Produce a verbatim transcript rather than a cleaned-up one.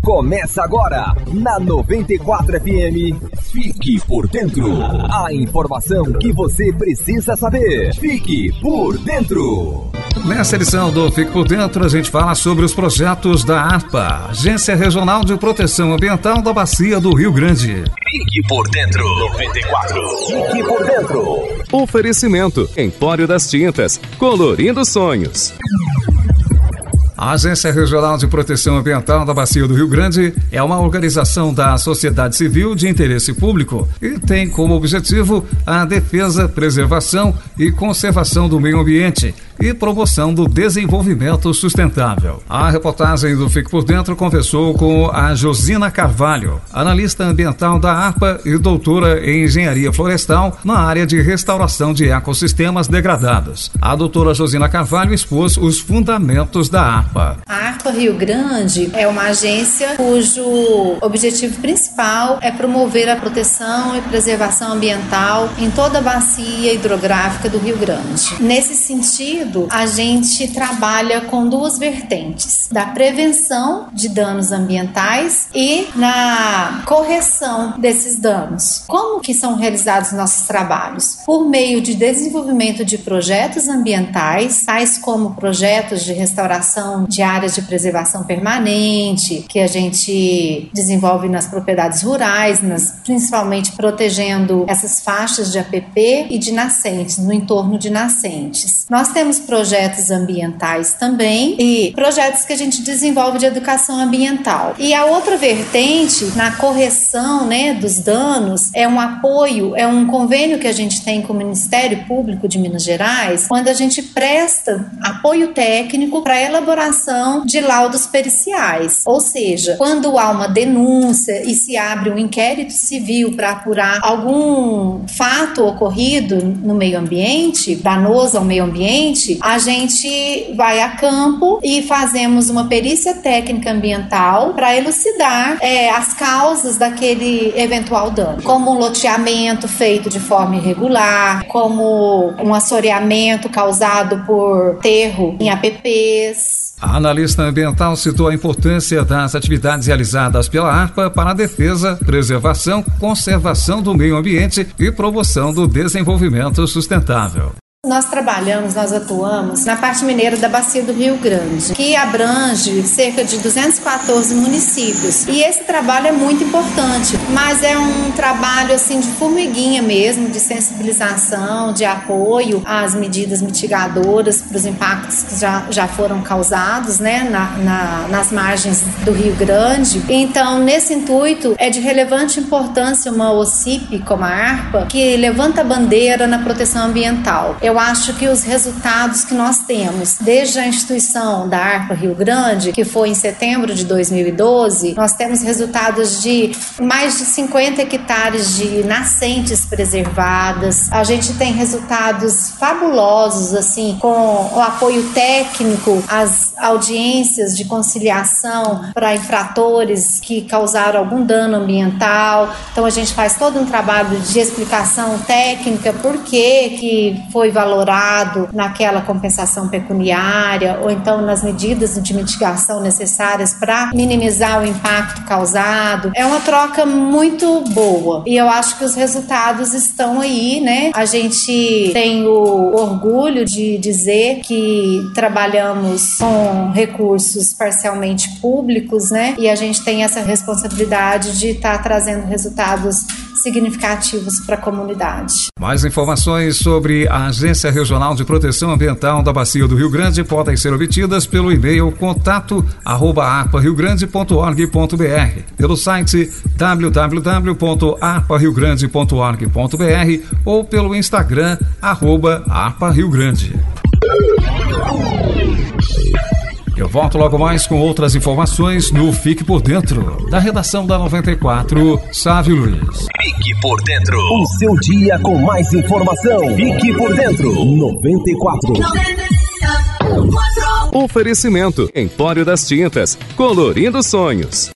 Começa agora, na noventa e quatro F M. Fique por dentro. A informação que você precisa saber. Fique por dentro. Nessa edição do Fique por Dentro, a gente fala sobre os projetos da ARPA, Agência Regional de Proteção Ambiental da Bacia do Rio Grande. Fique por dentro. noventa e quatro. Fique por dentro. Oferecimento: Empório das Tintas, colorindo sonhos. A Agência Regional de Proteção Ambiental da Bacia do Rio Grande é uma organização da sociedade civil de interesse público e tem como objetivo a defesa, preservação e conservação do meio ambiente e promoção do desenvolvimento sustentável. A reportagem do Fique por Dentro conversou com a Josina Carvalho, analista ambiental da ARPA e doutora em engenharia florestal na área de restauração de ecossistemas degradados. A doutora Josina Carvalho expôs os fundamentos da ARPA. A ARPA Rio Grande é uma agência cujo objetivo principal é promover a proteção e preservação ambiental em toda a bacia hidrográfica do Rio Grande. Nesse sentido, a gente trabalha com duas vertentes: da prevenção de danos ambientais e na correção desses danos. Como que são realizados nossos trabalhos? Por meio de desenvolvimento de projetos ambientais, tais como projetos de restauração de áreas de preservação permanente, que a gente desenvolve nas propriedades rurais, nas, principalmente protegendo essas faixas de A P P e de nascentes, no entorno de nascentes. Nós temos projetos ambientais também e projetos que a gente desenvolve de educação ambiental. E a outra vertente, na correção, né, dos danos, é um apoio, é um convênio que a gente tem com o Ministério Público de Minas Gerais, quando a gente presta apoio técnico para a elaboração de laudos periciais. Ou seja, quando há uma denúncia e se abre um inquérito civil para apurar algum fato ocorrido no meio ambiente, danoso ao meio ambiente, a gente vai a campo e fazemos uma perícia técnica ambiental para elucidar é, as causas daquele eventual dano, como um loteamento feito de forma irregular, como um assoreamento causado por aterro em A P Ps. A analista ambiental citou a importância das atividades realizadas pela ARPA para a defesa, preservação, conservação do meio ambiente e promoção do desenvolvimento sustentável. Nós trabalhamos, nós atuamos na parte mineira da Bacia do Rio Grande, que abrange cerca de duzentos e quatorze municípios. E esse trabalho é muito importante, mas é um trabalho assim de formiguinha mesmo, de sensibilização, de apoio às medidas mitigadoras para os impactos que já, já foram causados, né, na, na, nas margens do Rio Grande. Então, nesse intuito, é de relevante importância uma O C I P como a ARPA, que levanta a bandeira na proteção ambiental. Eu acho que os resultados que nós temos, desde a instituição da ARPA Rio Grande, que foi em setembro de dois mil e doze, nós temos resultados de mais de cinquenta hectares de nascentes preservadas. A gente tem resultados fabulosos, assim, com o apoio técnico, as audiências de conciliação para infratores que causaram algum dano ambiental. Então a gente faz todo um trabalho de explicação técnica, por que que foi valorado naquela compensação pecuniária ou então nas medidas de mitigação necessárias para minimizar o impacto causado. É uma troca muito boa e eu acho que os resultados estão aí, né? A gente tem o orgulho de dizer que trabalhamos com recursos parcialmente públicos, né? E a gente tem essa responsabilidade de estar tá trazendo resultados significativos para a comunidade. Mais informações sobre a Agência Regional de Proteção Ambiental da Bacia do Rio Grande podem ser obtidas pelo e-mail contato arroba arpa rio grande ponto org ponto br, pelo site w w w ponto arpa rio grande ponto org ponto br ou pelo Instagram arroba arpa rio grande. Eu volto logo mais com outras informações no Fique por Dentro, da redação da noventa e quatro, Sávio Luiz. Fique por Dentro, o seu dia com mais informação. Fique por Dentro, noventa e quatro. Oferecimento: Empório das Tintas, colorindo sonhos.